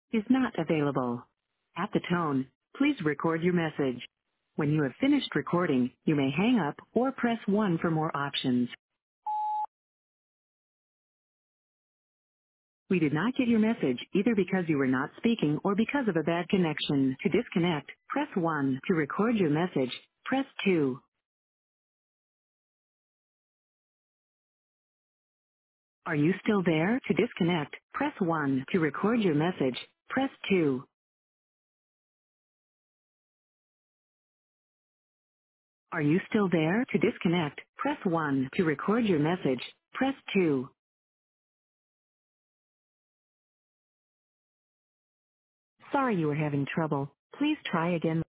is not available. At the tone, please record your message. When you have finished recording, you may hang up or press 1 for more options. We did not get your message either because you were not speaking or because of a bad connection. To disconnect, press 1. To record your message, press 2. Are you still there? To disconnect, press 1. To record your message, press 2. Are you still there? To disconnect, press 1. To record your message, press 2. Sorry you were having trouble. Please try again.